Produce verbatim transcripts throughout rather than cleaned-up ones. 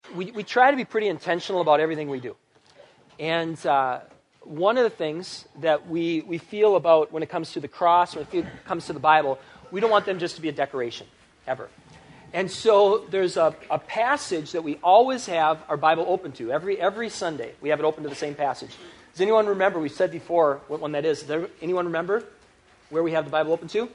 we, we try to be pretty intentional about everything we do. And uh, one of the things that we, we feel about when it comes to the cross, when it comes to the Bible, we don't want them just to be a decoration, ever. And so there's a, a passage that we always have our Bible open to. Every every Sunday, we have it open to the same passage. Does anyone remember? We said before what one that is. Does there, anyone remember where we have the Bible open to?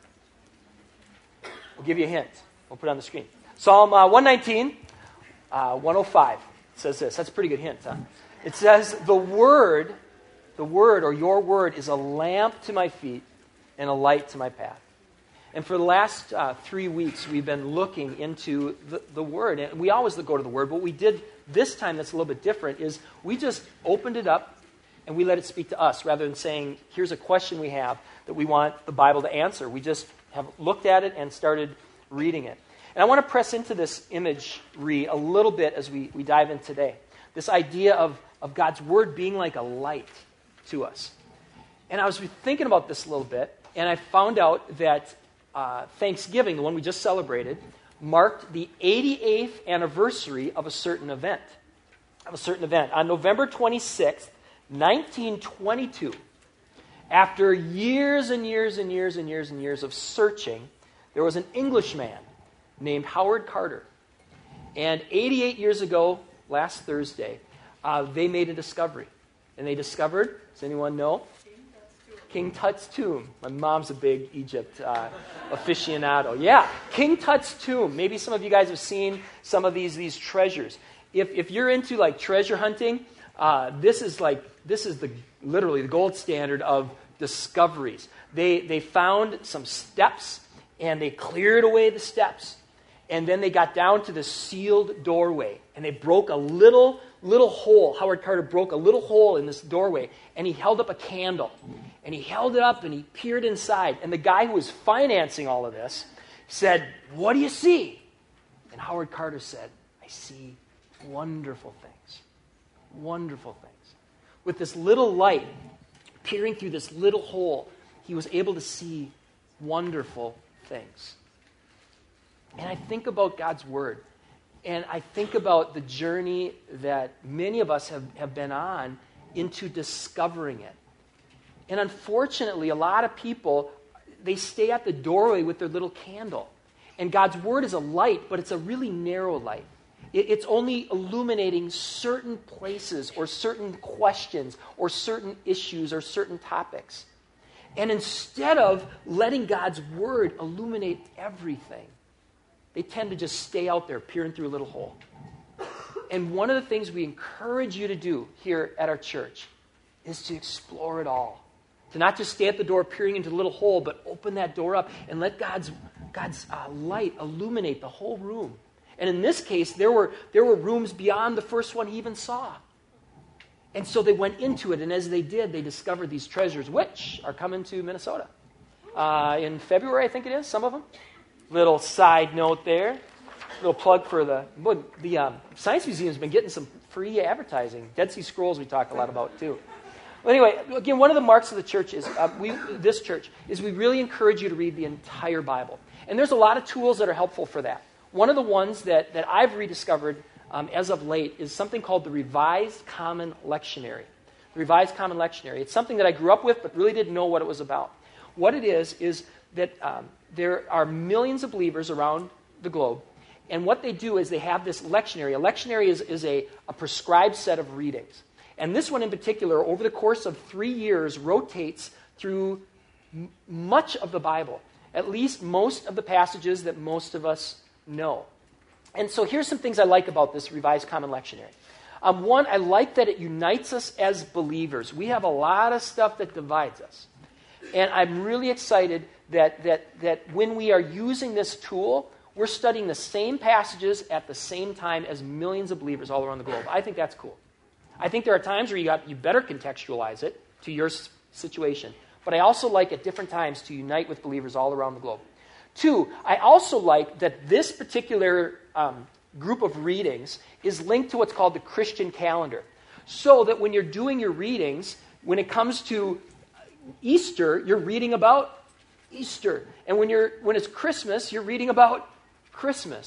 We'll give you a hint. We'll put it on the screen. Psalm uh, one nineteen, uh, one oh five says this. That's a pretty good hint, huh? It says, the word, the word or your word is a lamp to my feet and a light to my path. And for the last uh, three weeks, we've been looking into the, the Word. And we always go to the Word, but what we did this time that's a little bit different is we just opened it up and we let it speak to us rather than saying, here's a question we have that we want the Bible to answer. We just have looked at it and started reading it. And I want to press into this imagery a little bit as we, we dive in today. This idea of, of God's Word being like a light to us. And I was thinking about this a little bit, and I found out that Uh, Thanksgiving, the one we just celebrated, marked the eighty-eighth anniversary of a certain event. Of a certain event. On November twenty-sixth, nineteen twenty-two, after years and years and years and years and years of searching, there was an Englishman named Howard Carter. And eighty-eight years ago, last Thursday, uh, they made a discovery. And they discovered, does anyone know? King Tut's tomb. My mom's a big Egypt uh, aficionado. Yeah, King Tut's tomb. Maybe some of you guys have seen some of these these treasures. If if you're into like treasure hunting, uh, this is like this is the literally the gold standard of discoveries. They they found some steps and they cleared away the steps, and then they got down to the sealed doorway and they broke a little little hole. Howard Carter broke a little hole in this doorway and he held up a candle. And he held it up and he peered inside. And the guy who was financing all of this said, "What do you see?" And Howard Carter said, "I see wonderful things. Wonderful things." With this little light peering through this little hole, he was able to see wonderful things. And I think about God's Word. And I think about the journey that many of us have, have been on into discovering it. And unfortunately, a lot of people, they stay at the doorway with their little candle. And God's Word is a light, but it's a really narrow light. It, it's only illuminating certain places or certain questions or certain issues or certain topics. And instead of letting God's Word illuminate everything, they tend to just stay out there peering through a little hole. And one of the things we encourage you to do here at our church is to explore it all. To not just stay at the door peering into the little hole, but open that door up and let God's, God's uh, light illuminate the whole room. And in this case, there were, there were rooms beyond the first one he even saw. And so they went into it, and as they did, they discovered these treasures, which are coming to Minnesota. Uh, in February, I think it is, some of them. Little side note there. Little plug for the... Well, the um, Science Museum's been getting some free advertising. Dead Sea Scrolls we talk a lot about, too. Well, anyway, again, one of the marks of the church is, uh, we, this church, is we really encourage you to read the entire Bible. And there's a lot of tools that are helpful for that. One of the ones that, that I've rediscovered um, as of late is something called the Revised Common Lectionary. The Revised Common Lectionary. It's something that I grew up with but really didn't know what it was about. What it is, is that um, there are millions of believers around the globe, and what they do is they have this lectionary. A lectionary is, is a, a prescribed set of readings. And this one in particular, over the course of three years, rotates through m- much of the Bible, at least most of the passages that most of us know. And so here's some things I like about this Revised Common Lectionary. Um, one, I like that it unites us as believers. We have a lot of stuff that divides us. And I'm really excited that, that, that when we are using this tool, we're studying the same passages at the same time as millions of believers all around the globe. I think that's cool. I think there are times where you got you better contextualize it to your situation. But I also like at different times to unite with believers all around the globe. Two, I also like that this particular um, group of readings is linked to what's called the Christian calendar. So that when you're doing your readings, when it comes to Easter, you're reading about Easter. And when you're when it's Christmas, you're reading about Christmas.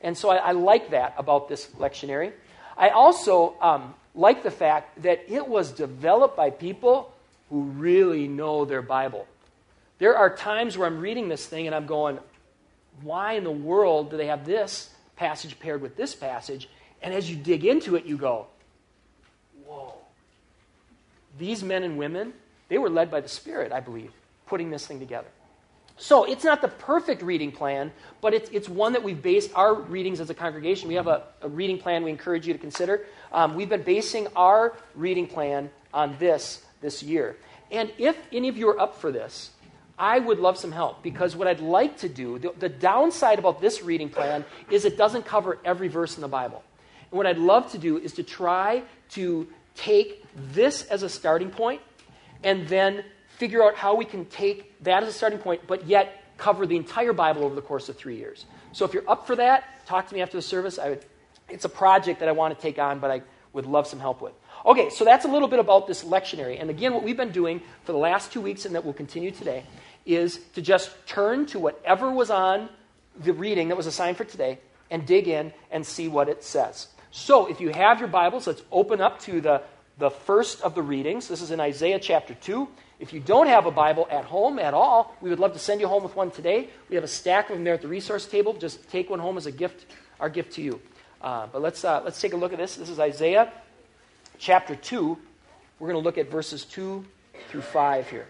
And so I, I like that about this lectionary. I also um, like the fact that it was developed by people who really know their Bible. There are times where I'm reading this thing and I'm going, why in the world do they have this passage paired with this passage? And as you dig into it, you go, whoa. These men and women, they were led by the Spirit, I believe, putting this thing together. So it's not the perfect reading plan, but it's, it's one that we've based our readings as a congregation. We have a, a reading plan we encourage you to consider. Um, we've been basing our reading plan on this this year. And if any of you are up for this, I would love some help, because what I'd like to do, the, the downside about this reading plan is it doesn't cover every verse in the Bible. And what I'd love to do is to try to take this as a starting point and then figure out how we can take that as a starting point, but yet cover the entire Bible over the course of three years. So if you're up for that, talk to me after the service. I would, it's a project that I want to take on, but I would love some help with. Okay, so that's a little bit about this lectionary. And again, what we've been doing for the last two weeks and that will continue today is to just turn to whatever was on the reading that was assigned for today and dig in and see what it says. So if you have your Bibles, let's open up to the, the first of the readings. This is in Isaiah chapter two. If you don't have a Bible at home at all, we would love to send you home with one today. We have a stack of them there at the resource table. Just take one home as a gift, our gift to you. Uh, but let's uh, let's take a look at this. This is Isaiah chapter two. We're going to look at verses two through five here.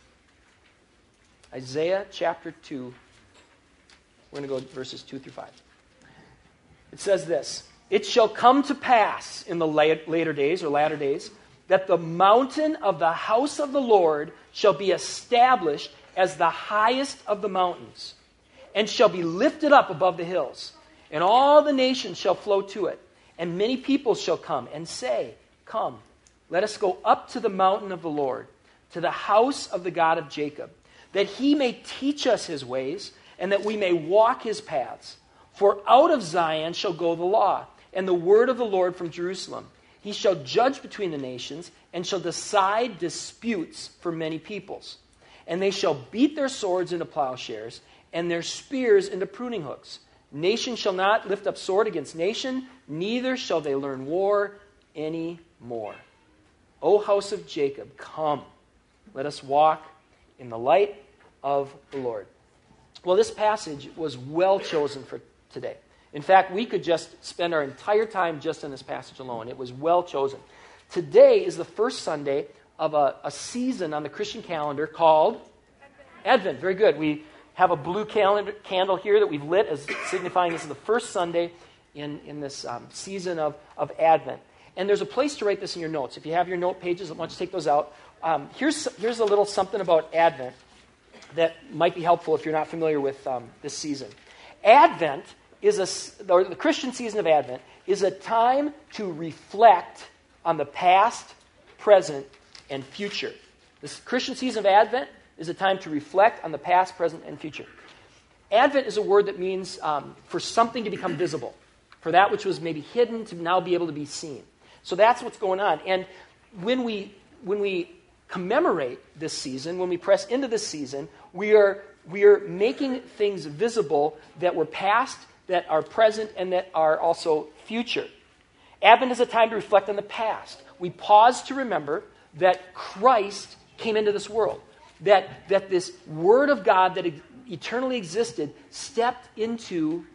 Isaiah chapter two. We're going to go verses two through five. It says this: "It shall come to pass in the later days or latter days that the mountain of the house of the Lord shall be established as the highest of the mountains, and shall be lifted up above the hills. And all the nations shall flow to it. And many people shall come and say, Come, let us go up to the mountain of the Lord, to the house of the God of Jacob, that he may teach us his ways, and that we may walk his paths. For out of Zion shall go the law, and the word of the Lord from Jerusalem. He shall judge between the nations, and shall decide disputes for many peoples. And they shall beat their swords into plowshares, and their spears into pruning hooks. Nation shall not lift up sword against nation, neither shall they learn war any more. O house of Jacob, come, let us walk in the light of the Lord." Well, this passage was well chosen for today. In fact, we could just spend our entire time just on this passage alone. It was well chosen. Today is the first Sunday of a, a season on the Christian calendar called Advent. Advent. Very good. We have a blue calendar, candle here that we've lit as signifying this is the first Sunday in, in this um, season of, of Advent. And there's a place to write this in your notes. If you have your note pages, why don't you take those out. Um, here's, here's a little something about Advent that might be helpful if you're not familiar with um, this season. Advent is a, or the Christian season of Advent is a time to reflect on the past, present, and future. This Christian season of Advent is a time to reflect on the past, present, and future. Advent is a word that means um, for something to become visible, for that which was maybe hidden to now be able to be seen. So that's what's going on. And when we when we commemorate this season, when we press into this season, we are we are making things visible that were past, that are present, and that are also future. Advent is a time to reflect on the past. We pause to remember that Christ came into this world, that, that this Word of God that eternally existed stepped into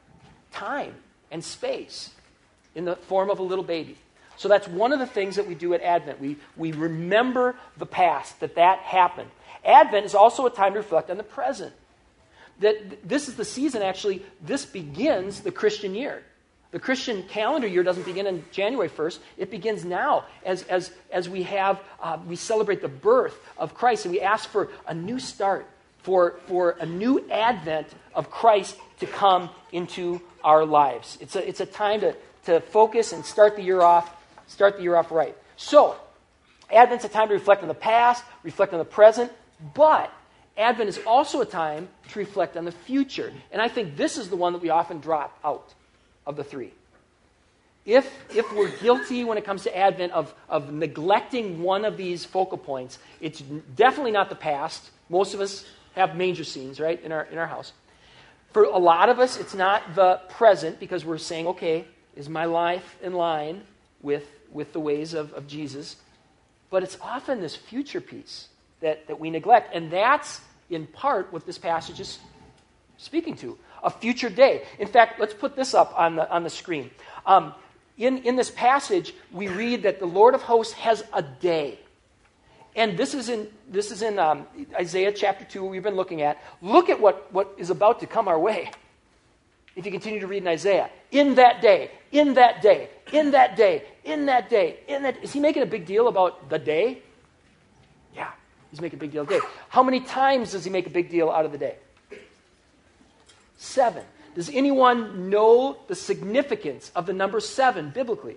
time and space in the form of a little baby. So that's one of the things that we do at Advent. We, we remember the past, that that happened. Advent is also a time to reflect on the present. That this is the season, actually, this begins the Christian year. The Christian calendar year doesn't begin on January first. It begins now as, as, as we have, uh, we celebrate the birth of Christ, and we ask for a new start, for, for a new advent of Christ to come into our lives. It's a, it's a time to, to focus and start the year off, start the year off right. So, Advent's a time to reflect on the past, reflect on the present, but Advent is also a time to reflect on the future. And I think this is the one that we often drop out of the three. If if we're guilty when it comes to Advent of, of neglecting one of these focal points, it's definitely not the past. Most of us have manger scenes, right, in our in our house. For a lot of us, it's not the present because we're saying, okay, is my life in line with, with the ways of, of Jesus? But it's often this future piece that, that we neglect. And that's, in part, what this passage is speaking to. A future day. In fact, let's put this up on the, on the screen. Um, in, in this passage, we read that the Lord of hosts has a day. And this is in this is in um, Isaiah chapter two, we've been looking at. Look at what, what is about to come our way. If you continue to read in Isaiah. In that day, in that day, in that day, in that day, in that... Is he making a big deal about the day? Yeah, he's making a big deal of the day. How many times does he make a big deal out of the day? Seven. Does anyone know the significance of the number seven biblically?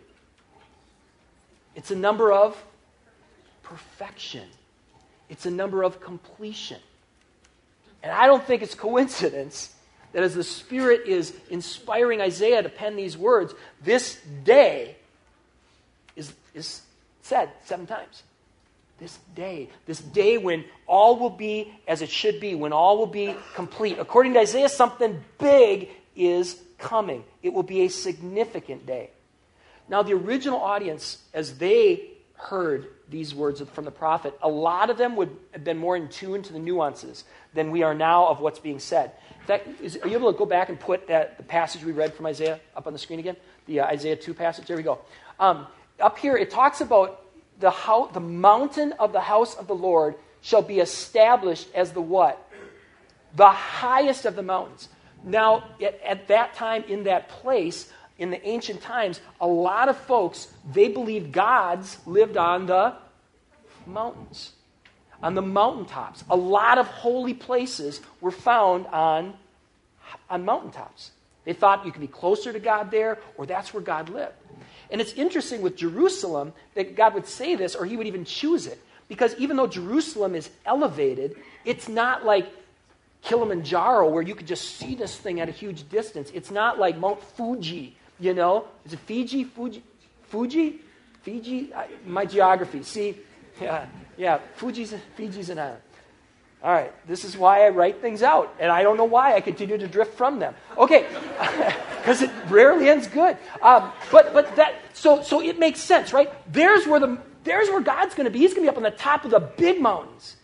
It's a number of perfection. It's a number of completion. And I don't think it's coincidence that as the Spirit is inspiring Isaiah to pen these words, this day is, is said seven times. This day. This day when all will be as it should be, when all will be complete. According to Isaiah, something big is coming. It will be a significant day. Now, the original audience, as they heard these words from the prophet, a lot of them would have been more in tune to the nuances than we are now of what's being said. In fact, is, are you able to go back and put that the passage we read from Isaiah up on the screen again? The uh, Isaiah two passage? There we go. Um, up here, it talks about the, house, the mountain of the house of the Lord shall be established as the what? The highest of the mountains. Now, at, at that time, in that place, in the ancient times, a lot of folks, they believed gods lived on the mountains, on the mountaintops. A lot of holy places were found on, on mountaintops. They thought you could be closer to God there, or that's where God lived. And it's interesting with Jerusalem that God would say this, or he would even choose it, because even though Jerusalem is elevated, it's not like Kilimanjaro where you could just see this thing at a huge distance. It's not like Mount Fuji. You know, is it Fiji? Fuji? Fuji? Fiji? I, my geography. See? Yeah, yeah. Fuji's, Fiji's an island. All right. This is why I write things out. And I don't know why I continue to drift from them. Okay. Because it rarely ends good. Um, but but that, so so it makes sense, right? There's where the there's where God's going to be. He's going to be up on the top of the big mountains.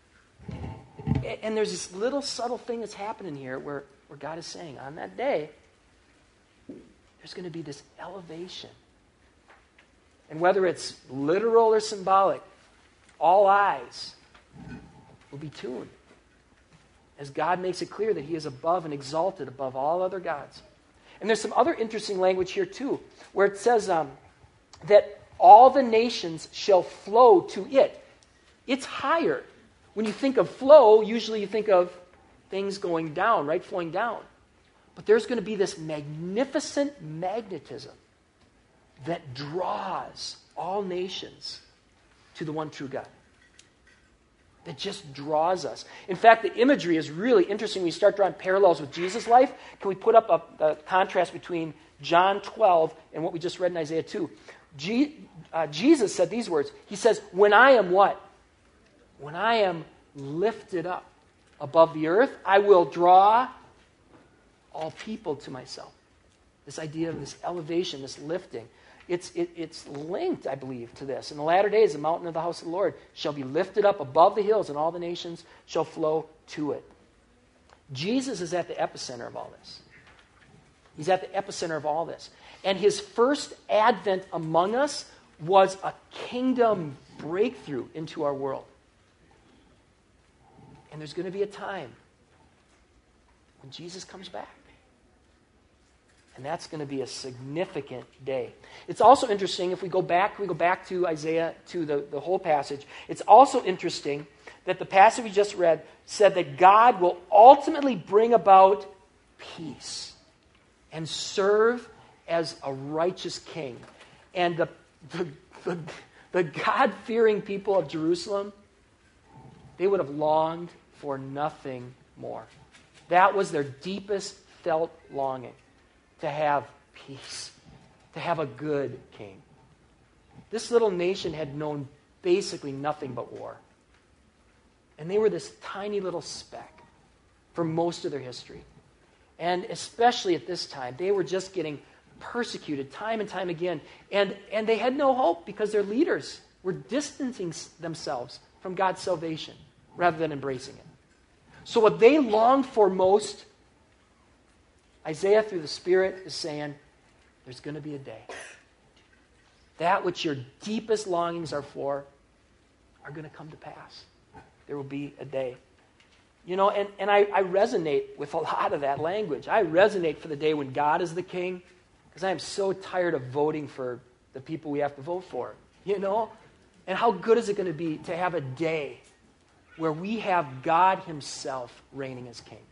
And, and there's this little subtle thing that's happening here where, where God is saying, on that day, there's going to be this elevation. And whether it's literal or symbolic, all eyes will be tuned as God makes it clear that he is above and exalted above all other gods. And there's some other interesting language here too, where it says um, that all the nations shall flow to it. It's higher. When you think of flow, usually you think of things going down, right? Flowing down. But there's going to be this magnificent magnetism that draws all nations to the one true God. That just draws us. In fact, the imagery is really interesting when you start drawing parallels with Jesus' life. Can we put up a, a contrast between John twelve and what we just read in Isaiah two? G, uh, Jesus said these words. He says, when I am what? When I am lifted up above the earth, I will draw all people to myself. This idea of this elevation, this lifting, it's, it, it's linked, I believe, to this. In the latter days, the mountain of the house of the Lord shall be lifted up above the hills, and all the nations shall flow to it. Jesus is at the epicenter of all this. He's at the epicenter of all this. And his first advent among us was a kingdom breakthrough into our world. And there's going to be a time when Jesus comes back. And that's going to be a significant day. It's also interesting, if we go back, we go back to Isaiah, to the, the whole passage, it's also interesting that the passage we just read said that God will ultimately bring about peace and serve as a righteous king. And the, the, the, the God-fearing people of Jerusalem, they would have longed for nothing more. That was their deepest felt longing. To have peace, to have a good king. This little nation had known basically nothing but war. And they were this tiny little speck for most of their history. And especially at this time, they were just getting persecuted time and time again. And, and they had no hope because their leaders were distancing themselves from God's salvation rather than embracing it. So what they longed for most, Isaiah through the Spirit is saying, there's going to be a day. That which your deepest longings are for are going to come to pass. There will be a day. You know, and, and I, I resonate with a lot of that language. I resonate for the day when God is the king, because I am so tired of voting for the people we have to vote for, you know? And how good is it going to be to have a day where we have God himself reigning as king,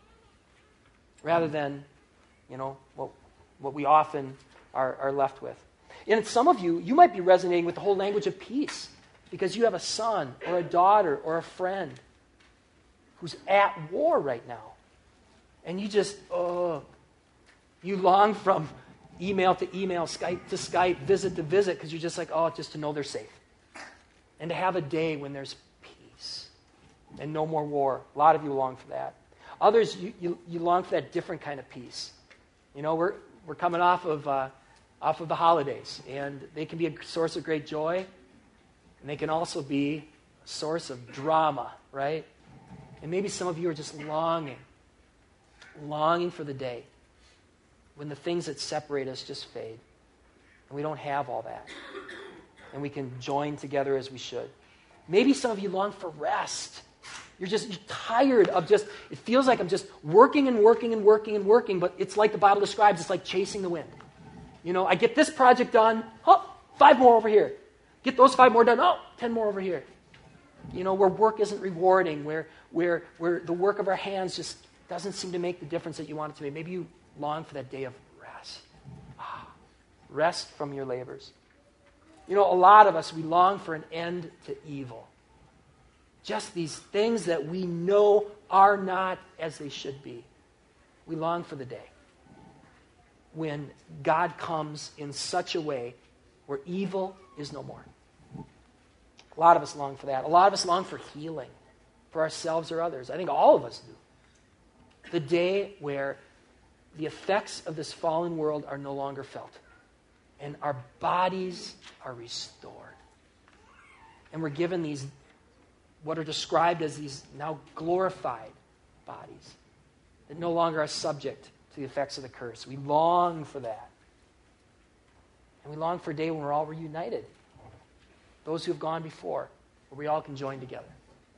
rather than, you know, what, what we often are, are left with. And some of you, you might be resonating with the whole language of peace, because you have a son or a daughter or a friend who's at war right now. And you just, oh, you long from email to email, Skype to Skype, visit to visit, because you're just like, oh, just to know they're safe. And to have a day when there's peace and no more war. A lot of you long for that. Others, you, you, you long for that different kind of peace. You know, we're we're coming off of uh, off of the holidays, and they can be a source of great joy, and they can also be a source of drama, right? And maybe some of you are just longing, longing for the day when the things that separate us just fade, and we don't have all that, and we can join together as we should. Maybe some of you long for rest. You're just you're tired of just, it feels like I'm just working and working and working and working, but it's like the Bible describes, it's like chasing the wind. You know, I get this project done, oh, five more over here. Get those five more done, oh, ten more over here. You know, where work isn't rewarding, where where where the work of our hands just doesn't seem to make the difference that you want it to make. Maybe you long for that day of rest. Ah, rest from your labors. You know, a lot of us, we long for an end to evil. Just these things that we know are not as they should be. We long for the day when God comes in such a way where evil is no more. A lot of us long for that. A lot of us long for healing for ourselves or others. I think all of us do. The day where the effects of this fallen world are no longer felt, and our bodies are restored. And we're given these, what are described as these now glorified bodies that no longer are subject to the effects of the curse. We long for that. And we long for a day when we're all reunited. Those who have gone before, where we all can join together.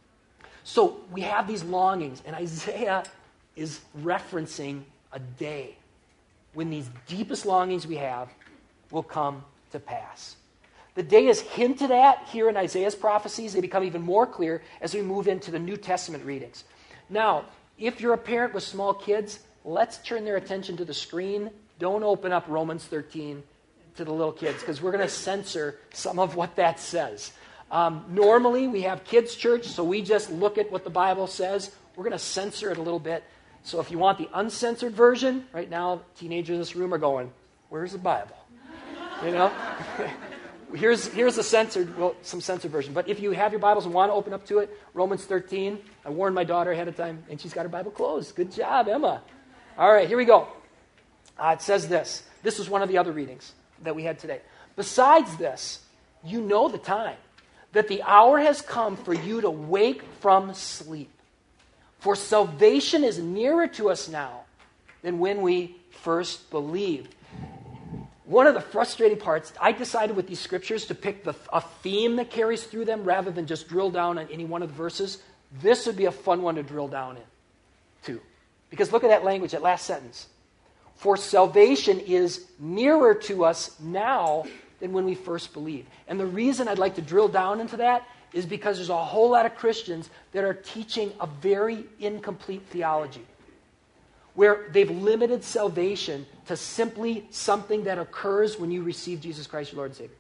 So we have these longings, and Isaiah is referencing a day when these deepest longings we have will come to pass. The day is hinted at here in Isaiah's prophecies. They become even more clear as we move into the New Testament readings. Now, if you're a parent with small kids, let's turn their attention to the screen. Don't open up Romans thirteen to the little kids, because we're going to censor some of what that says. Um, normally, we have kids' church, so we just look at what the Bible says. We're going to censor it a little bit. So if you want the uncensored version, right now, teenagers in this room are going, where's the Bible? You know? here's here's the censored, well, some censored version. But if you have your Bibles and want to open up to it, Romans thirteen. I warned my daughter ahead of time, and she's got her Bible closed. Good job, Emma. All right, here we go. Uh, it says this. This was one of the other readings that we had today. Besides this, you know the time, that the hour has come for you to wake from sleep. For salvation is nearer to us now than when we first believed. One of the frustrating parts, I decided with these scriptures to pick the, a theme that carries through them rather than just drill down on any one of the verses. This would be a fun one to drill down in, too. Because look at that language, that last sentence. For salvation is nearer to us now than when we first believed. And the reason I'd like to drill down into that is because there's a whole lot of Christians that are teaching a very incomplete theology, where they've limited salvation to simply something that occurs when you receive Jesus Christ, your Lord and Savior.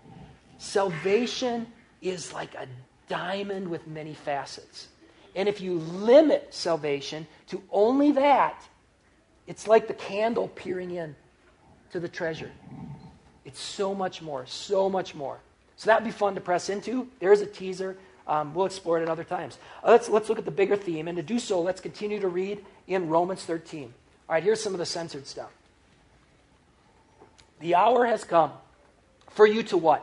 Salvation is like a diamond with many facets. And if you limit salvation to only that, it's like the candle peering in to the treasure. It's so much more, so much more. So that would be fun to press into. There's a teaser. Um, we'll explore it at other times. Uh, let's, let's look at the bigger theme. And to do so, let's continue to read in Romans thirteen. All right, here's some of the censored stuff. The hour has come for you to what?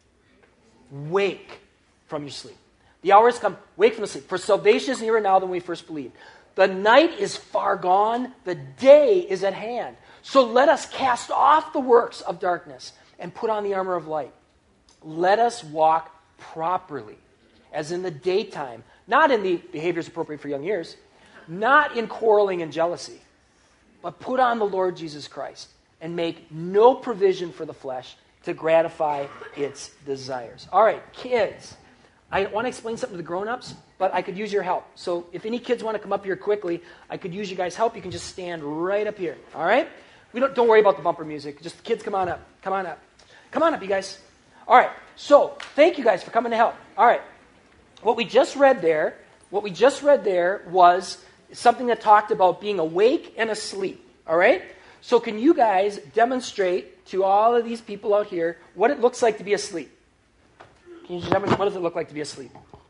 Wake from your sleep. The hour has come. Wake from the sleep. For salvation is nearer now than we first believed. The night is far gone. The day is at hand. So let us cast off the works of darkness and put on the armor of light. Let us walk properly, as in the daytime, not in the behaviors appropriate for young years, not in quarreling and jealousy, but put on the Lord Jesus Christ and make no provision for the flesh to gratify its desires. All right, kids, I want to explain something to the grown-ups, but I could use your help. So if any kids want to come up here quickly, I could use you guys' help. You can just stand right up here, all right? We don't, don't worry about the bumper music. Just kids, come on up. Come on up. Come on up, you guys. All right, so thank you guys for coming to help. All right, what we just read there, what we just read there was something that talked about being awake and asleep, all right? So can you guys demonstrate to all of these people out here what it looks like to be asleep? Can you just demonstrate what does it look like to be asleep?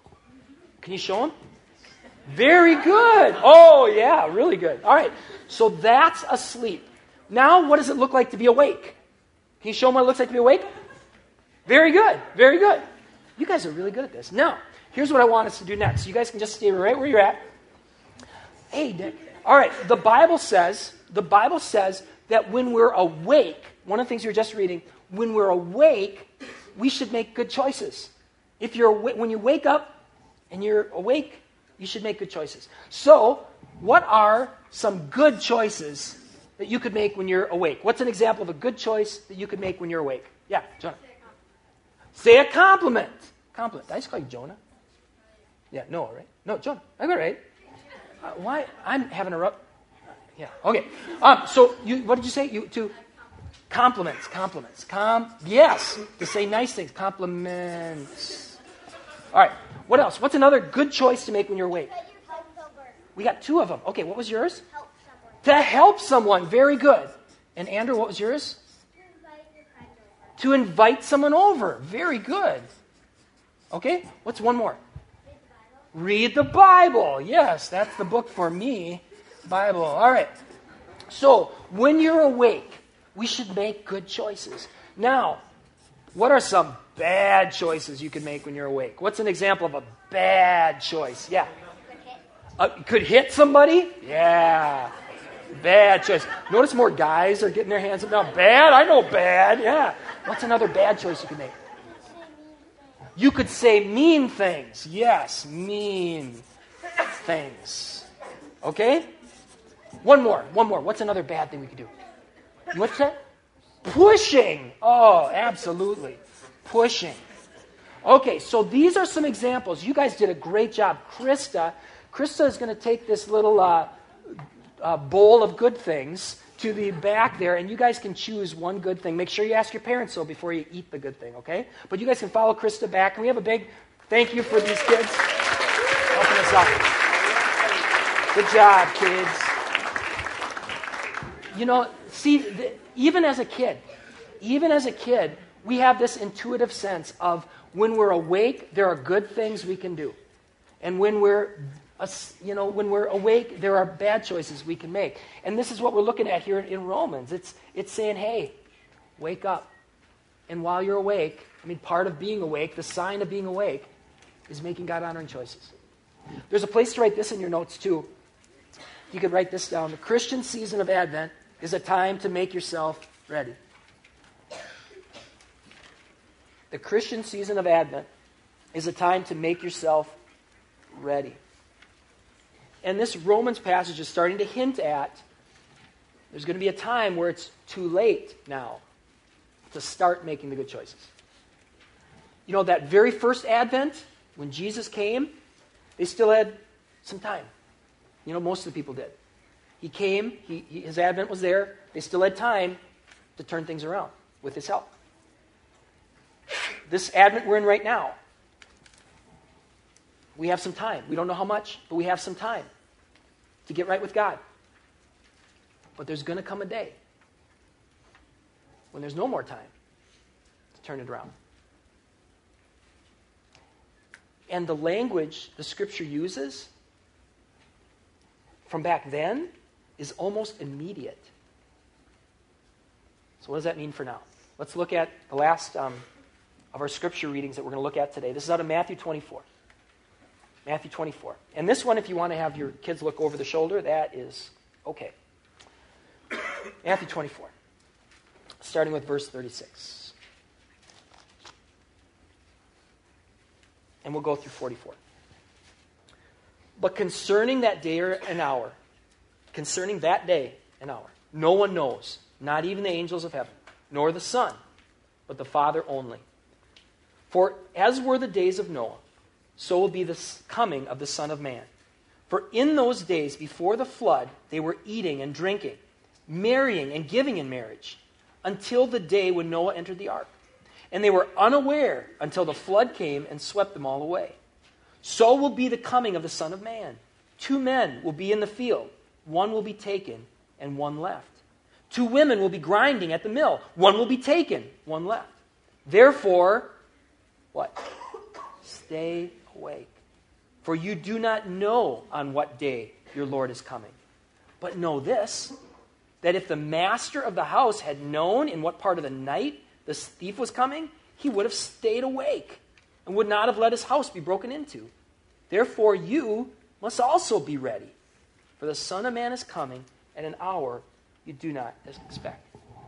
Can you show them? Very good. Oh, yeah, really good. All right, so that's asleep. Now, what does it look like to be awake? Can you show them what it looks like to be awake? Very good. Very good. You guys are really good at this. Now, here's what I want us to do next. You guys can just stay right where you're at. Hey, Dick. All right, the Bible says, the Bible says that when we're awake, one of the things you were just reading, when we're awake, we should make good choices. If you're awa- when you wake up and you're awake, you should make good choices. So, what are some good choices that you could make when you're awake? What's an example of a good choice that you could make when you're awake? Yeah, Jonah. Say a compliment. Compliment. Did I just call you Jonah? Yeah, Noah, right? No, Jonah. I got it right. Uh, why? I'm having a rough... Yeah, okay. Um, so, you, what did you say? You to compliments, compliments. Com, yes, to say nice things. Compliments. All right, what else? What's another good choice to make when you're awake? We got two of them. Okay, what was yours? Help someone. To help someone. Very good. And Andrew, what was yours? To invite someone over. Very good. Okay, what's one more? Read the Bible. Yes, that's the book for me. Bible. All right. So, when you're awake, we should make good choices. Now, what are some bad choices you can make when you're awake? What's an example of a bad choice? Yeah. Uh, could hit somebody? Yeah. Bad choice. Notice more guys are getting their hands up now. Bad? I know bad. Yeah. What's another bad choice you can make? You could say mean things. Yes, mean things. Okay? One more. One more. What's another bad thing we could do? What's that? Pushing. Oh, absolutely. Pushing. Okay, so these are some examples. You guys did a great job. Krista, Krista is going to take this little uh, uh, bowl of good things to the back there, and you guys can choose one good thing. Make sure you ask your parents so before you eat the good thing, okay? But you guys can follow Krista back, and we have a big thank you for these kids helping us out. Good job, kids. You know, see, the, even as a kid, even as a kid, we have this intuitive sense of when we're awake, there are good things we can do. And when we're, you know, when we're awake, there are bad choices we can make. And this is what we're looking at here in Romans. It's, it's saying, hey, wake up. And while you're awake, I mean, part of being awake, the sign of being awake, is making God-honoring choices. There's a place to write this in your notes, too. You could write this down. The Christian season of Advent is a time to make yourself ready. The Christian season of Advent is a time to make yourself ready. And this Romans passage is starting to hint at there's going to be a time where it's too late now to start making the good choices. You know, that very first Advent, when Jesus came, they still had some time. You know, most of the people did. He came, he, he, his Advent was there. They still had time to turn things around with his help. This Advent we're in right now, we have some time. We don't know how much, but we have some time to get right with God. But there's going to come a day when there's no more time to turn it around. And the language the Scripture uses from back then is almost immediate. So what does that mean for now? Let's look at the last um, of our scripture readings that we're going to look at today. This is out of Matthew twenty-four. Matthew twenty-four. And this one, if you want to have your kids look over the shoulder, that is okay. Matthew twenty-four, starting with verse thirty-six. And we'll go through forty-four. But concerning that day or an hour, concerning that day and hour, no one knows, not even the angels of heaven, nor the Son, but the Father only. For as were the days of Noah, so will be the coming of the Son of Man. For in those days before the flood, they were eating and drinking, marrying and giving in marriage, until the day when Noah entered the ark. And they were unaware until the flood came and swept them all away. So will be the coming of the Son of Man. Two men will be in the field. One will be taken and one left. Two women will be grinding at the mill. One will be taken, one left. Therefore, what? Stay awake. For you do not know on what day your Lord is coming. But know this, that if the master of the house had known in what part of the night the thief was coming, he would have stayed awake and would not have let his house be broken into. Therefore you must also be ready, for the Son of Man is coming at an hour you do not expect.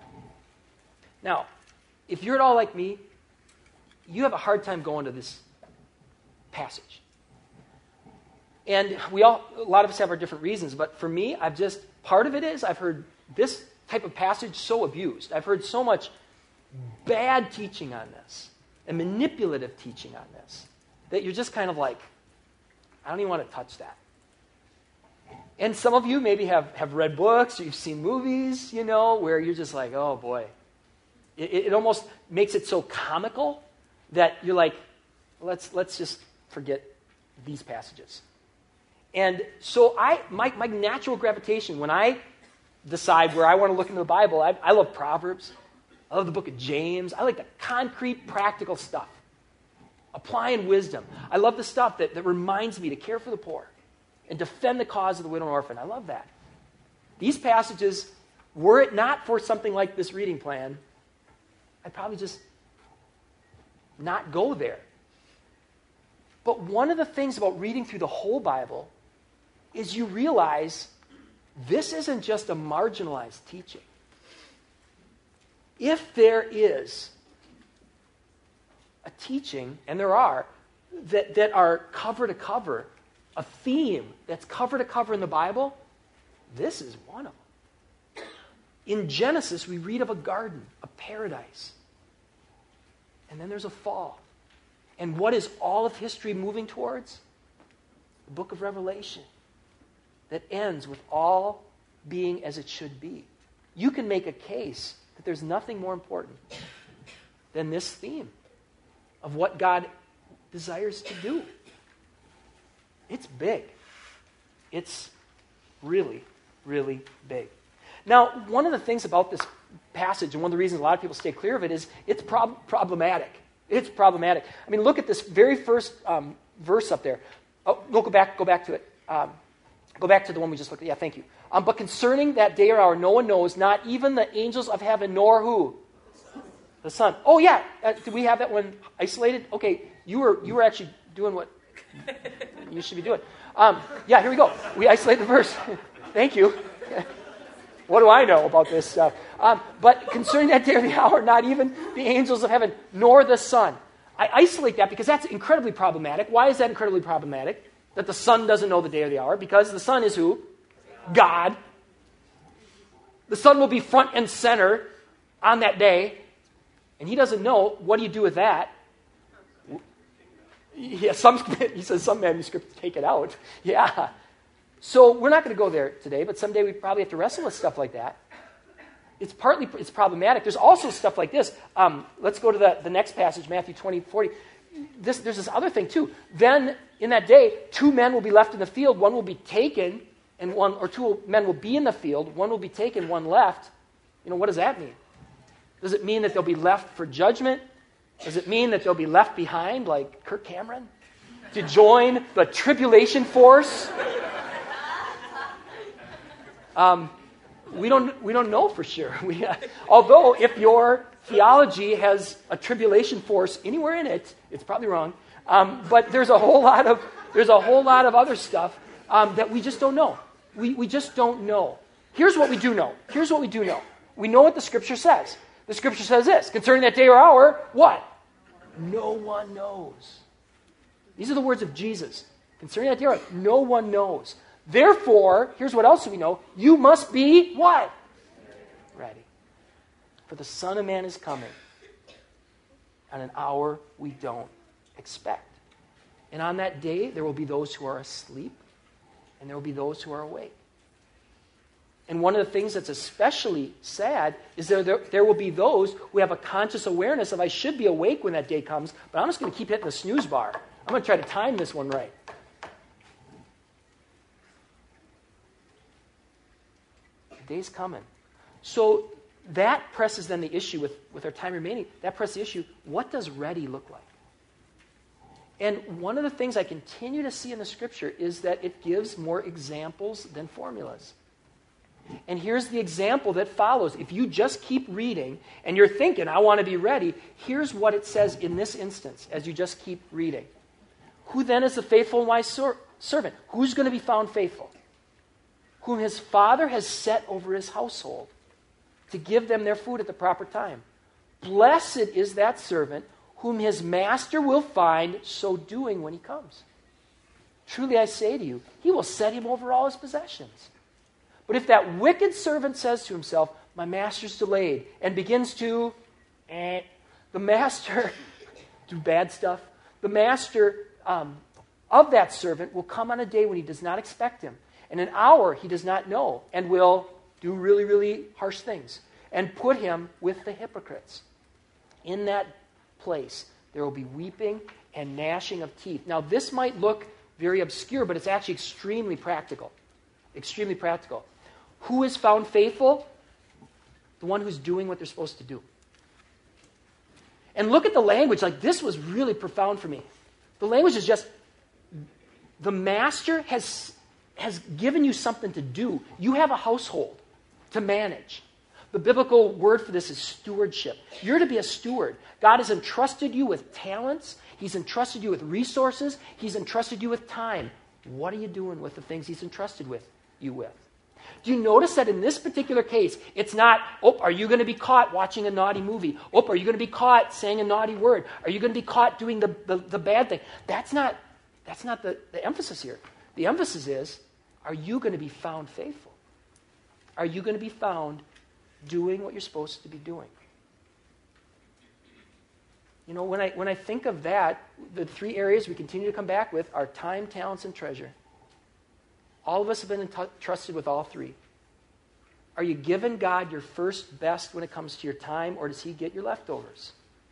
Now, if you're at all like me, you have a hard time going to this passage. And we all, a lot of us have our different reasons, but for me, I've just, part of it is I've heard this type of passage so abused. I've heard so much bad teaching on this and manipulative teaching on this that you're just kind of like, I don't even want to touch that. And some of you maybe have, have read books or you've seen movies, you know, where you're just like, oh boy. It, it almost makes it so comical that you're like, let's let's just forget these passages. And so I my, my natural gravitation when I decide where I want to look into the Bible, I, I love Proverbs. I love the book of James. I like the concrete, practical stuff. Applying wisdom. I love the stuff that, that reminds me to care for the poor and defend the cause of the widow and orphan. I love that. These passages, were it not for something like this reading plan, I'd probably just not go there. But one of the things about reading through the whole Bible is you realize this isn't just a marginalized teaching. If there is a teaching, and there are, that, that are cover to cover, a theme that's cover to cover in the Bible, this is one of them. In Genesis, we read of a garden, a paradise. And then there's a fall. And what is all of history moving towards? The book of Revelation that ends with all being as it should be. You can make a case that there's nothing more important than this theme of what God desires to do. It's big. It's really, really big. Now, one of the things about this passage, and one of the reasons a lot of people stay clear of it, is it's prob- problematic. It's problematic. I mean, look at this very first um, verse up there. Oh, go, go back. Go back to it. Um, go back to the one we just looked at. Yeah, thank you. Um, but concerning that day or hour, no one knows, not even the angels of heaven, nor who? The Son. The Son. Oh yeah. Uh, did we have that one isolated? Okay, you were you were actually doing what you should be doing. Um, yeah, here we go. We isolate the verse. Thank you. What do I know about this stuff? Um, but concerning that day or the hour, not even the angels of heaven, nor the Son. I isolate that because that's incredibly problematic. Why is that incredibly problematic? That the Son doesn't know the day or the hour? Because the Son is who? God. The Son will be front and center on that day, and He doesn't know. What do you do with that? Yeah, some, he says some manuscripts take it out. Yeah. So we're not going to go there today, but someday we probably have to wrestle with stuff like that. It's partly it's problematic. There's also stuff like this. Um, let's go to the, the next passage, Matthew twenty, forty. This, there's this other thing too. Then in that day, two men will be left in the field. One will be taken, and one or two men will be in the field. One will be taken, one left. You know, what does that mean? Does it mean that they'll be left for judgment? Does it mean that they'll be left behind, like Kirk Cameron, to join the tribulation force? Um, we don't we don't know for sure. We, uh, although if your theology has a tribulation force anywhere in it, it's probably wrong. Um, but there's a whole lot of there's a whole lot of other stuff um, that we just don't know. We we just don't know. Here's what we do know. Here's what we do know. We know what the Scripture says. The Scripture says this, concerning that day or hour, what? No one knows. These are the words of Jesus. Concerning that day or hour, no one knows. Therefore, here's what else we know. You must be what? Ready. For the Son of Man is coming at an hour we don't expect. And on that day, there will be those who are asleep, and there will be those who are awake. And one of the things that's especially sad is there, there, there will be those who have a conscious awareness of I should be awake when that day comes, but I'm just going to keep hitting the snooze bar. I'm going to try to time this one right. The day's coming. So that presses then the issue with, with our time remaining, that presses the issue, what does ready look like? And one of the things I continue to see in the Scripture is that it gives more examples than formulas. And here's the example that follows. If you just keep reading and you're thinking, I want to be ready, here's what it says in this instance as you just keep reading. Who then is the faithful and wise ser- servant? Who's going to be found faithful? Whom his father has set over his household to give them their food at the proper time. Blessed is that servant whom his master will find so doing when he comes. Truly I say to you, he will set him over all his possessions. But if that wicked servant says to himself, my master's delayed, and begins to, eh, the master, do bad stuff, the master um, of that servant will come on a day when he does not expect him, and an hour he does not know, and will do really, really harsh things, and put him with the hypocrites. In that place, there will be weeping and gnashing of teeth. Now, this might look very obscure, but it's actually extremely practical. Extremely practical. Who is found faithful? The one who's doing what they're supposed to do. And look at the language. Like, this was really profound for me. The language is just, the master has, has given you something to do. You have a household to manage. The biblical word for this is stewardship. You're to be a steward. God has entrusted you with talents. He's entrusted you with resources. He's entrusted you with time. What are you doing with the things He's entrusted with you with? Do you notice that in this particular case, it's not, oh, are you going to be caught watching a naughty movie? Oh, are you going to be caught saying a naughty word? Are you going to be caught doing the, the, the bad thing? That's not, that's not the, the emphasis here. The emphasis is, are you going to be found faithful? Are you going to be found doing what you're supposed to be doing? You know, when I, when I think of that, the three areas we continue to come back with are time, talents, and treasure. All of us have been entrusted with all three. Are you giving God your first best when it comes to your time, or does He get your leftovers?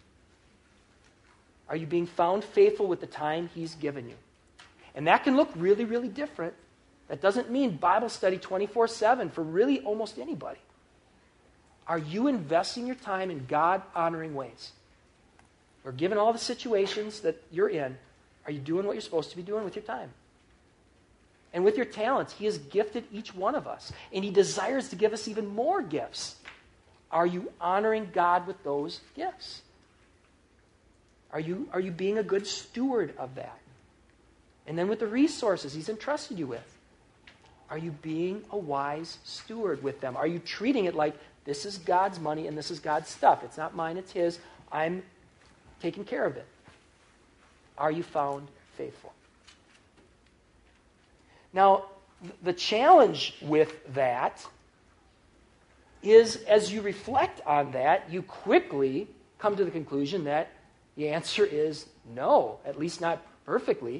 Are you being found faithful with the time He's given you? And that can look really, really different. That doesn't mean Bible study twenty-four seven for really almost anybody. Are you investing your time in God-honoring ways? Or given all the situations that you're in, are you doing what you're supposed to be doing with your time? And with your talents, He has gifted each one of us. And He desires to give us even more gifts. Are you honoring God with those gifts? Are you, are you being a good steward of that? And then with the resources He's entrusted you with, are you being a wise steward with them? Are you treating it like this is God's money and this is God's stuff? It's not mine, it's His. I'm taking care of it. Are you found faithful? Now, the challenge with that is, as you reflect on that, you quickly come to the conclusion that the answer is no, at least not perfectly.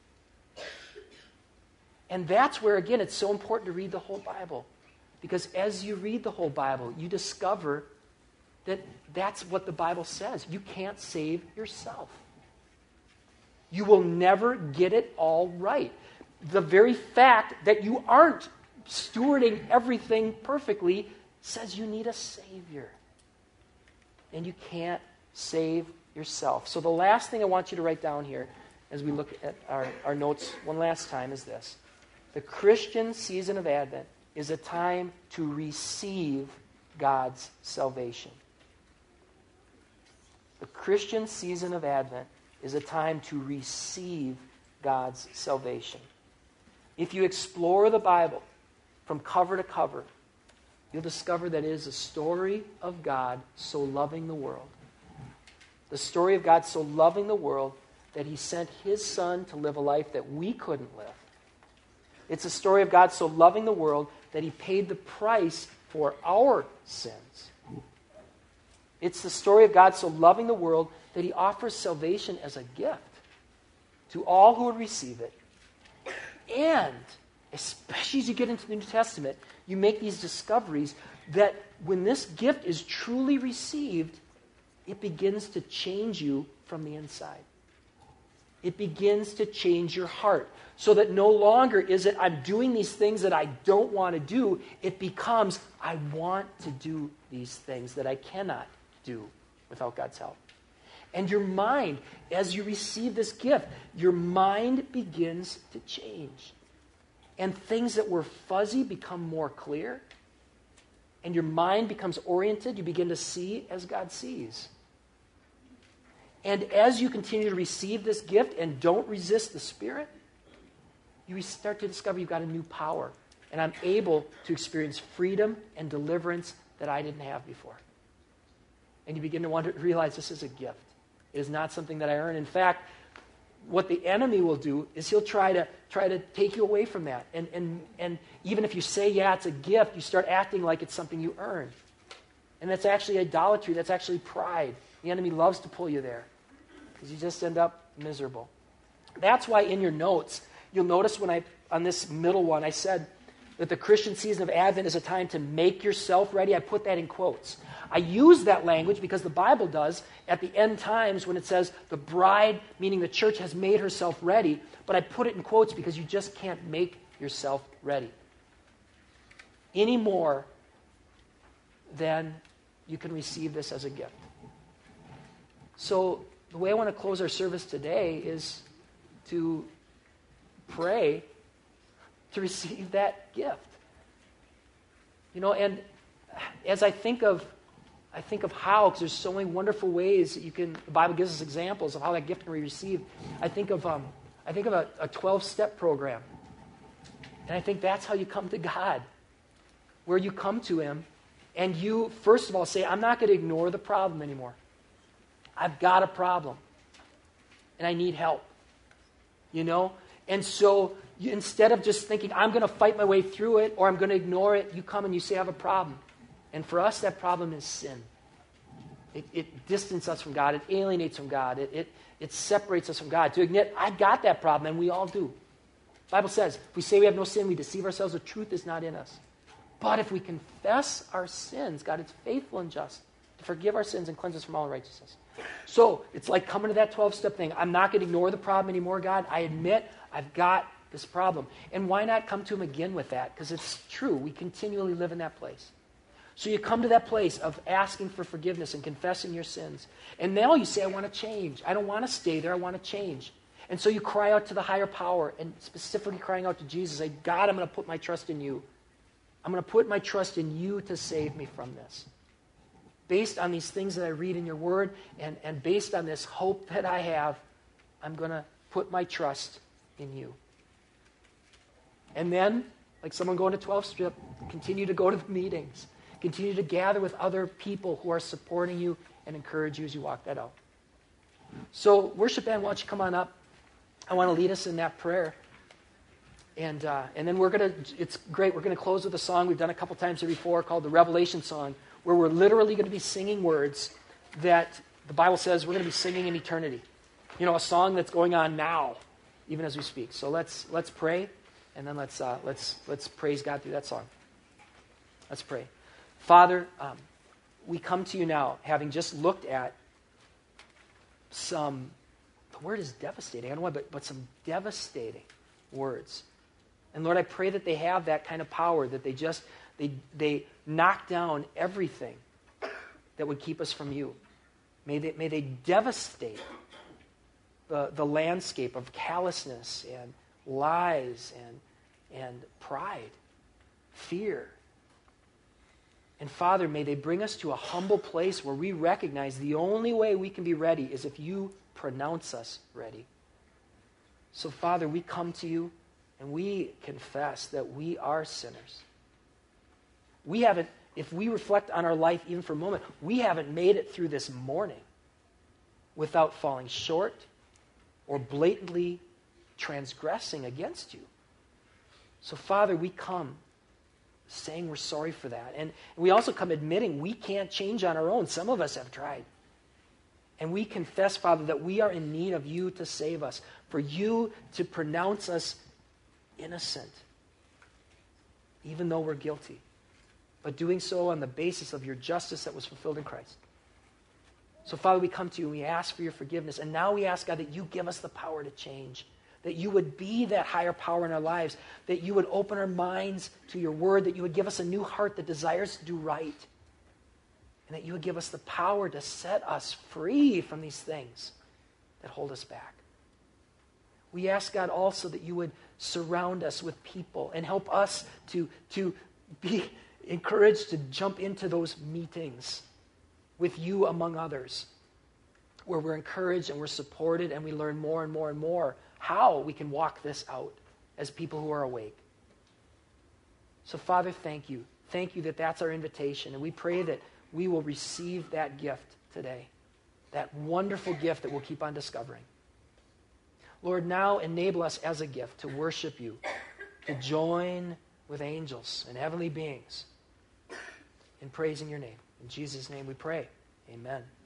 And that's where, again, it's so important to read the whole Bible. Because as you read the whole Bible, you discover that that's what the Bible says. You can't save yourself. You will never get it all right. The very fact that you aren't stewarding everything perfectly says you need a Savior. And you can't save yourself. So the last thing I want you to write down here as we look at our, our notes one last time is this. The Christian season of Advent is a time to receive God's salvation. The Christian season of Advent is a time to receive God's salvation. If you explore the Bible from cover to cover, you'll discover that it is a story of God so loving the world. The story of God so loving the world that he sent his Son to live a life that we couldn't live. It's a story of God so loving the world that he paid the price for our sins. It's the story of God so loving the world that he offers salvation as a gift to all who would receive it. And, especially as you get into the New Testament, you make these discoveries that when this gift is truly received, it begins to change you from the inside. It begins to change your heart. So that no longer is it, I'm doing these things that I don't want to do. It becomes, I want to do these things that I cannot do without God's help. And your mind, as you receive this gift, your mind begins to change. And things that were fuzzy become more clear. And your mind becomes oriented. You begin to see as God sees. And as you continue to receive this gift and don't resist the Spirit, you start to discover you've got a new power. And I'm able to experience freedom and deliverance that I didn't have before. And you begin to wonder, realize this is a gift. It is not something that I earn. In fact, what the enemy will do is he'll try to try to take you away from that. And, and, and even if you say, yeah, it's a gift, you start acting like it's something you earn. And that's actually idolatry. That's actually pride. The enemy loves to pull you there because you just end up miserable. That's why in your notes, you'll notice when I, on this middle one, I said that the Christian season of Advent is a time to make yourself ready. I put that in quotes. I use that language because the Bible does at the end times when it says the bride, meaning the church, has made herself ready. But I put it in quotes because you just can't make yourself ready any more than you can receive this as a gift. So the way I want to close our service today is to pray to receive that gift. You know, and as I think of I think of how, because there's so many wonderful ways that you can, the Bible gives us examples of how that gift can be received. I think of um, I think of a, a twelve-step program. And I think that's how you come to God, where you come to him and you, first of all, say, I'm not going to ignore the problem anymore. I've got a problem and I need help. You know? And so you, instead of just thinking, I'm going to fight my way through it or I'm going to ignore it, you come and you say, I have a problem. And for us, that problem is sin. It, it distances us from God. It alienates from God. It, it, it separates us from God. To admit, I got that problem, and we all do. The Bible says, if we say we have no sin, we deceive ourselves. The truth is not in us. But if we confess our sins, God is faithful and just to forgive our sins and cleanse us from all unrighteousness. So it's like coming to that twelve-step thing. I'm not going to ignore the problem anymore, God. I admit I've got this problem. And why not come to him again with that? Because it's true. We continually live in that place. So you come to that place of asking for forgiveness and confessing your sins. And now you say, I want to change. I don't want to stay there. I want to change. And so you cry out to the higher power and specifically crying out to Jesus. Say, God, I'm going to put my trust in you. I'm going to put my trust in you to save me from this. Based on these things that I read in your word and, and based on this hope that I have, I'm going to put my trust in you. And then, like someone going to twelve-step, continue to go to the meetings. Continue to gather with other people who are supporting you and encourage you as you walk that out. So, worship band, why don't you come on up? I want to lead us in that prayer. And uh, and then we're going to, it's great, we're going to close with a song we've done a couple times here before called the Revelation Song, where we're literally going to be singing words that the Bible says we're going to be singing in eternity. You know, a song that's going on now, even as we speak. So let's let's pray, and then let's uh, let's let's praise God through that song. Let's pray. Father, um, we come to you now, having just looked at some, the word is devastating, I don't know why, but, but some devastating words. And Lord, I pray that they have that kind of power, that they just, they, they knock down everything that would keep us from you. May they, may they devastate the, the landscape of callousness and lies and, and pride. fear. And Father, may they bring us to a humble place where we recognize the only way we can be ready is if you pronounce us ready. So Father, we come to you and we confess that we are sinners. We haven't, if we reflect on our life even for a moment, we haven't made it through this morning without falling short or blatantly transgressing against you. So Father, we come saying we're sorry for that. And we also come admitting we can't change on our own. Some of us have tried. And we confess, Father, that we are in need of you to save us, for you to pronounce us innocent, even though we're guilty, but doing so on the basis of your justice that was fulfilled in Christ. So, Father, we come to you and we ask for your forgiveness. And now we ask, God, that you give us the power to change, that you would be that higher power in our lives, that you would open our minds to your word, that you would give us a new heart that desires to do right, and that you would give us the power to set us free from these things that hold us back. We ask, God, also that you would surround us with people and help us to, to be encouraged to jump into those meetings with you among others, where we're encouraged and we're supported and we learn more and more and more how we can walk this out as people who are awake. So, Father, thank you. Thank you that that's our invitation. And we pray that we will receive that gift today, that wonderful gift that we'll keep on discovering. Lord, now enable us as a gift to worship you, to join with angels and heavenly beings in praising your name. In Jesus' name we pray. Amen.